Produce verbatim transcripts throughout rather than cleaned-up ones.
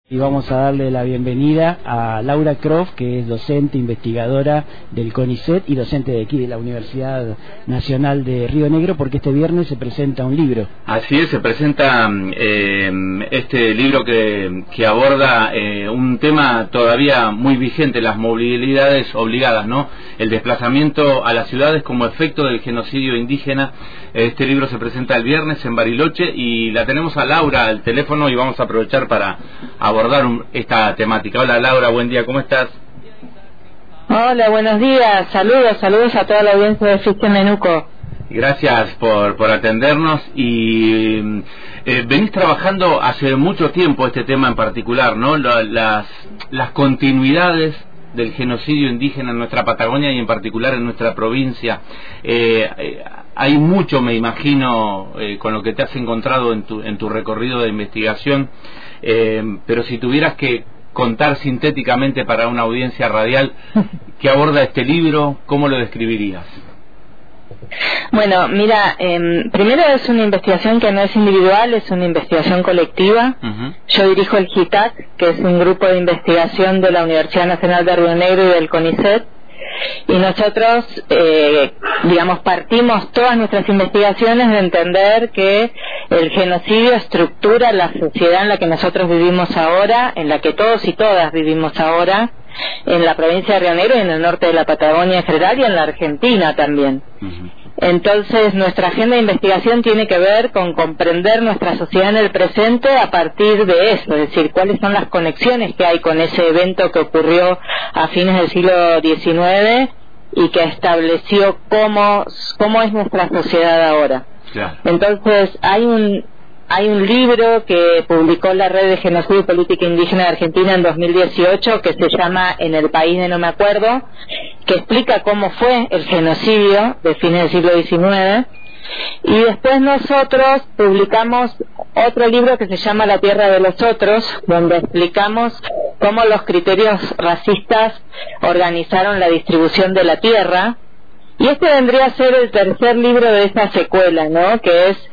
Y vamos a darle la bienvenida a Laura Croft, que es docente, investigadora del CONICET y docente de aquí de la Universidad Nacional de Río Negro, porque este viernes se presenta un libro. Así es, se presenta eh, este libro que, que aborda eh, un tema todavía muy vigente, las movilidades obligadas, ¿no? El desplazamiento a las ciudades como efecto del genocidio indígena. Este libro se presenta el viernes en Bariloche y la tenemos a Laura al teléfono y vamos a aprovechar para abordar un, esta temática. Hola Laura, buen día, ¿cómo estás? Hola, buenos días, saludos, saludos a toda la audiencia de Ficción Menuco. Gracias por, por atendernos y eh, venís trabajando hace mucho tiempo este tema en particular, ¿no? Las, las continuidades del genocidio indígena en nuestra Patagonia y en particular en nuestra provincia. Eh, eh, hay mucho, me imagino, eh, con lo que te has encontrado en tu, en tu recorrido de investigación, eh, pero si tuvieras que contar sintéticamente para una audiencia radial que aborda este libro, ¿cómo lo describirías? Bueno, mira, eh, primero es una investigación que no es individual, es una investigación colectiva. Uh-huh. Yo dirijo el GITAC, que es un grupo de investigación de la Universidad Nacional de Río Negro y del CONICET, y nosotros, eh, digamos, partimos todas nuestras investigaciones de entender que el genocidio estructura la sociedad en la que nosotros vivimos ahora, en la que todos y todas vivimos ahora, en la provincia de Río Negro y en el norte de la Patagonia en general y en la Argentina también. Uh-huh. Entonces nuestra agenda de investigación tiene que ver con comprender nuestra sociedad en el presente a partir de eso, es decir, cuáles son las conexiones que hay con ese evento que ocurrió a fines del siglo diecinueve y que estableció cómo, cómo es nuestra sociedad ahora. Claro. Entonces hay un Hay un libro que publicó la Red de Genocidio y Política Indígena de Argentina en dos mil dieciocho que se llama En el país de no me acuerdo, que explica cómo fue el genocidio de fines del siglo diecinueve. Y después nosotros publicamos otro libro que se llama La Tierra de los Otros, donde explicamos cómo los criterios racistas organizaron la distribución de la tierra. Y este vendría a ser el tercer libro de esta secuela, ¿no? Que es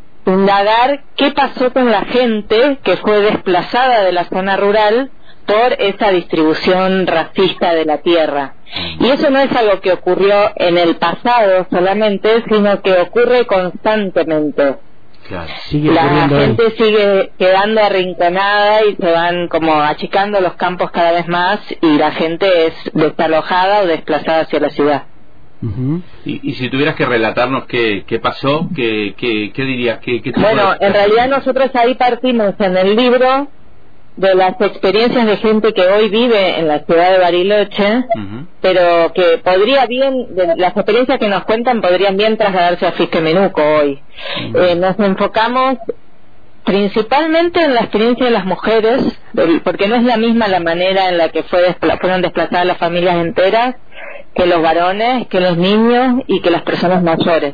indagar qué pasó con la gente que fue desplazada de la zona rural por esa distribución racista de la tierra. Y eso no es algo que ocurrió en el pasado solamente, sino que ocurre constantemente. Claro, sigue la gente hoy. Sigue quedando arrinconada y se van como achicando los campos cada vez más y la gente es desalojada o desplazada hacia la ciudad. Uh-huh. y, y si tuvieras que relatarnos qué, qué pasó, qué, qué, qué dirías, qué, qué bueno, en realidad nosotros ahí partimos en el libro de las experiencias de gente que hoy vive en la ciudad de Bariloche, uh-huh. pero que podría bien, de las experiencias que nos cuentan podrían bien trasladarse a Ficción Menuco hoy. Uh-huh. Eh, nos enfocamos principalmente en la experiencia de las mujeres, porque no es la misma la manera en la que fue despla- fueron desplazadas las familias enteras que los varones, que los niños y que las personas mayores.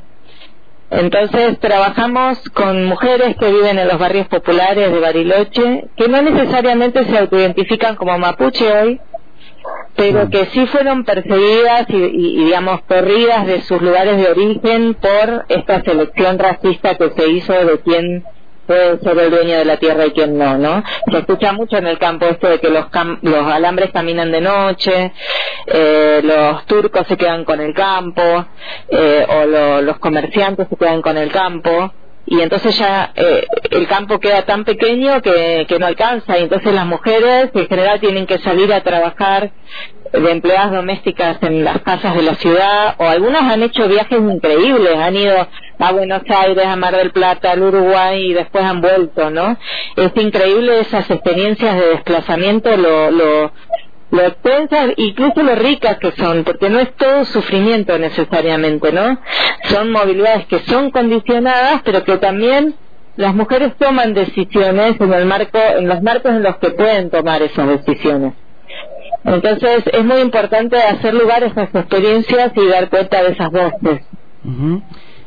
Entonces trabajamos con mujeres que viven en los barrios populares de Bariloche, que no necesariamente se autoidentifican como mapuche hoy, pero que sí fueron perseguidas y, y, y digamos corridas de sus lugares de origen por esta selección racista que se hizo de quién puede ser el dueño de la tierra y quién no, ¿no? Se escucha mucho en el campo esto de que los cam- los alambres caminan de noche, eh, los turcos se quedan con el campo, eh, o lo, los comerciantes se quedan con el campo, y entonces ya eh, el campo queda tan pequeño que, que no alcanza, y entonces las mujeres en general tienen que salir a trabajar de empleadas domésticas en las casas de la ciudad, o algunas han hecho viajes increíbles, han ido a Buenos Aires, a Mar del Plata, al Uruguay y después han vuelto, ¿no? Es increíble esas experiencias de desplazamiento, lo, lo, lo extensas, incluso lo ricas que son, porque no es todo sufrimiento necesariamente, ¿no? Son movilidades que son condicionadas, pero que también las mujeres toman decisiones en el marco, en los marcos en los que pueden tomar esas decisiones. Entonces es muy importante hacer lugar a esas experiencias y dar cuenta de esas voces. Uh-huh.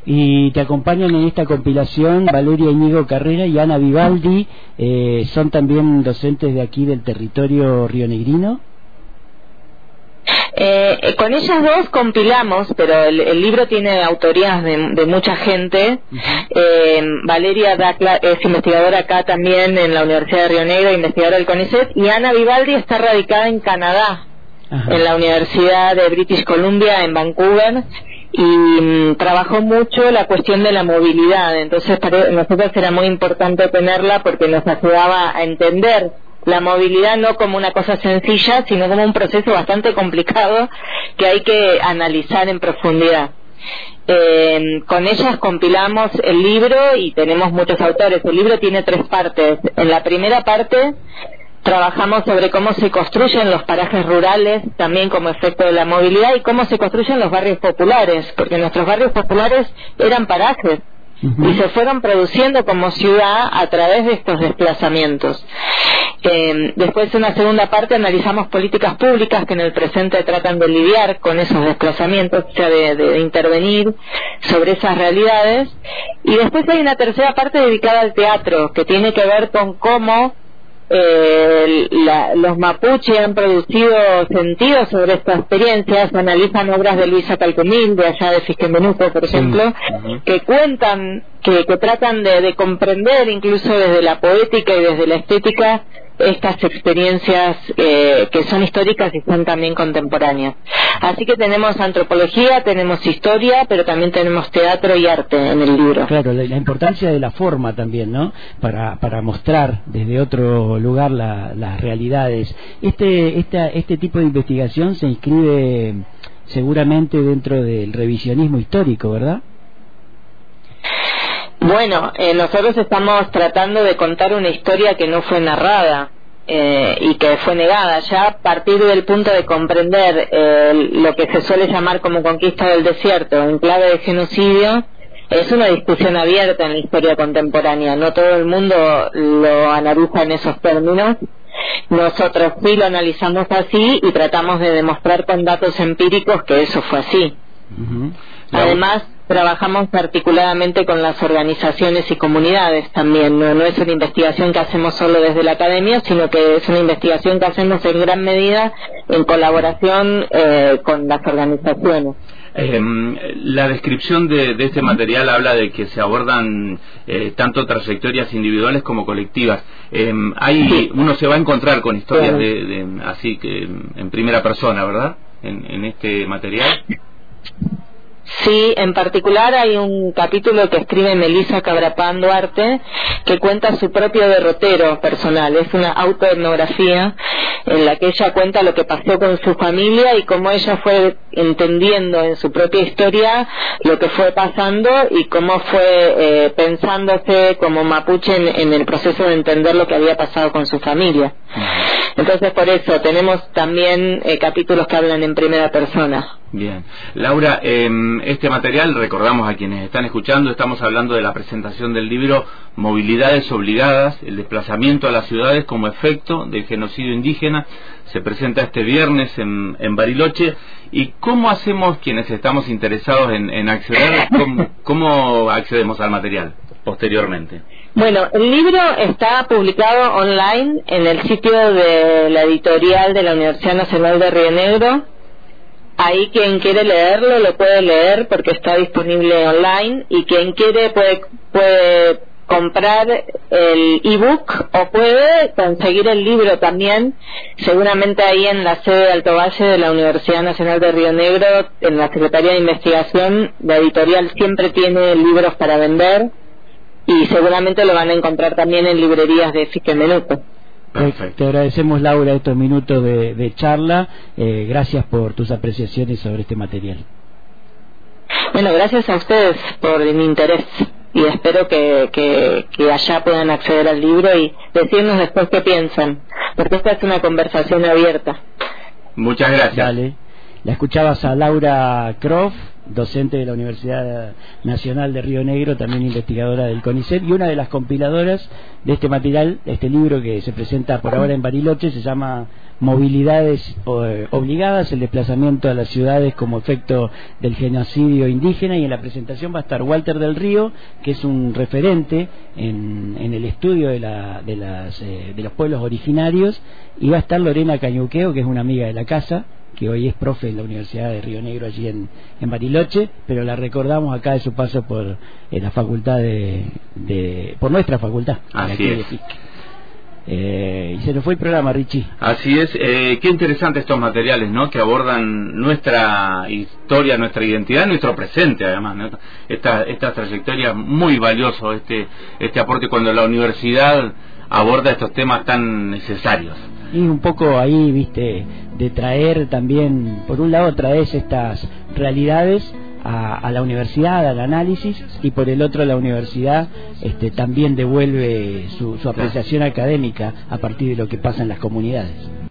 Y te acompañan en esta compilación Valeria Íñigo Carrera y Ana Vivaldi, eh, ¿son también docentes de aquí del territorio rionegrino? Eh, con ellas dos compilamos, pero el, el libro tiene autorías de, de mucha gente. Uh-huh. eh, Valeria Dacla es investigadora acá también en la Universidad de Río Negro, investigadora del CONICET, y Ana Vivaldi está radicada en Canadá, uh-huh. en la Universidad de British Columbia en Vancouver, y mm, trabajó mucho la cuestión de la movilidad. Entonces para nosotros era muy importante tenerla porque nos ayudaba a entender la movilidad no como una cosa sencilla, sino como un proceso bastante complicado que hay que analizar en profundidad. Eh, con ellas compilamos el libro y tenemos muchos autores. El libro tiene tres partes. En la primera parte trabajamos sobre cómo se construyen los parajes rurales, también como efecto de la movilidad, y cómo se construyen los barrios populares, porque nuestros barrios populares eran parajes. Uh-huh. Y se fueron produciendo como ciudad a través de estos desplazamientos. Eh, después, en la segunda parte, analizamos políticas públicas que en el presente tratan de lidiar con esos desplazamientos, o sea, de, de, de intervenir sobre esas realidades. Y después hay una tercera parte dedicada al teatro, que tiene que ver con cómo Eh, la, los mapuche han producido sentido sobre estas experiencias. Analizan obras de Luisa Calcomín, de allá de Fisquemenuco, por ejemplo, sí. uh-huh. que cuentan, que, que tratan de, de comprender incluso desde la poética y desde la estética estas experiencias eh, que son históricas y son también contemporáneas. Así que tenemos antropología, tenemos historia, pero también tenemos teatro y arte en el libro. Claro, la, la importancia de la forma también, ¿no? Para para mostrar desde otro lugar la, las realidades. Este esta, este tipo de investigación se inscribe seguramente dentro del revisionismo histórico, ¿verdad? Bueno, eh, nosotros estamos tratando de contar una historia que no fue narrada eh, y que fue negada, ya a partir del punto de comprender eh, lo que se suele llamar como conquista del desierto en clave de genocidio. Es una discusión abierta en la historia contemporánea, no todo el mundo lo analiza en esos términos. Nosotros sí lo analizamos así y tratamos de demostrar con datos empíricos que eso fue así. Uh-huh. Además, trabajamos articuladamente con las organizaciones y comunidades también. No, no es una investigación que hacemos solo desde la academia, sino que es una investigación que hacemos en gran medida en colaboración eh, con las organizaciones. Eh, la descripción de, de este material habla de que se abordan eh, tanto trayectorias individuales como colectivas. Eh, hay, sí. Uno se va a encontrar con historias de, de así que en primera persona, ¿verdad? En, en este material. Sí, en particular hay un capítulo que escribe Melissa Cabrapán Duarte que cuenta su propio derrotero personal. Es una autoetnografía en la que ella cuenta lo que pasó con su familia y cómo ella fue entendiendo en su propia historia lo que fue pasando y cómo fue eh, pensándose como mapuche en, en el proceso de entender lo que había pasado con su familia. Entonces, por eso tenemos también eh, capítulos que hablan en primera persona. Bien. Laura, eh, este material, recordamos a quienes están escuchando, estamos hablando de la presentación del libro Movilidades Obligadas, el desplazamiento a las ciudades como efecto del genocidio indígena. Se presenta este viernes en, en Bariloche. ¿Y cómo hacemos quienes estamos interesados en, en acceder? ¿Cómo, ¿Cómo accedemos al material posteriormente? Bueno, el libro está publicado online en el sitio de la editorial de la Universidad Nacional de Río Negro. Ahí quien quiere leerlo lo puede leer porque está disponible online, y quien quiere puede, puede comprar el ebook o puede conseguir el libro también, seguramente ahí en la sede de Alto Valle de la Universidad Nacional de Río Negro, en la Secretaría de Investigación. La editorial siempre tiene libros para vender y seguramente lo van a encontrar también en librerías de Fisquemenuco. Perfecto. Te agradecemos, Laura, estos minutos de, de charla. Eh, gracias por tus apreciaciones sobre este material. Bueno, gracias a ustedes por el interés y espero que, que, que allá puedan acceder al libro y decirnos después qué piensan, porque esta es una conversación abierta. Muchas gracias. Dale. La escuchabas a Laura Croft, docente de la Universidad Nacional de Río Negro, también investigadora del CONICET, y una de las compiladoras de este material, de este libro que se presenta por ahora en Bariloche. Se llama Movilidades Obligadas, el desplazamiento a las ciudades como efecto del genocidio indígena, y en la presentación va a estar Walter del Río, que es un referente en, en el estudio de, la, de, las, eh, de los pueblos originarios, y va a estar Lorena Cañuqueo, que es una amiga de la casa, que hoy es profe en la Universidad de Río Negro, allí en, en Bariloche, pero la recordamos acá de su paso por eh, la facultad de, de... por nuestra facultad. Así es. Eh, y se nos fue el programa, Richie. Así es, eh, qué interesantes estos materiales, ¿no? Que abordan nuestra historia, nuestra identidad, nuestro presente, además, ¿no? Esta, esta trayectoria, muy valioso este, este aporte cuando la universidad aborda estos temas tan necesarios. Y un poco ahí, viste, de traer también, por un lado traes estas realidades a, a la universidad, al análisis, y por el otro la universidad este, también devuelve su, su apreciación académica a partir de lo que pasa en las comunidades.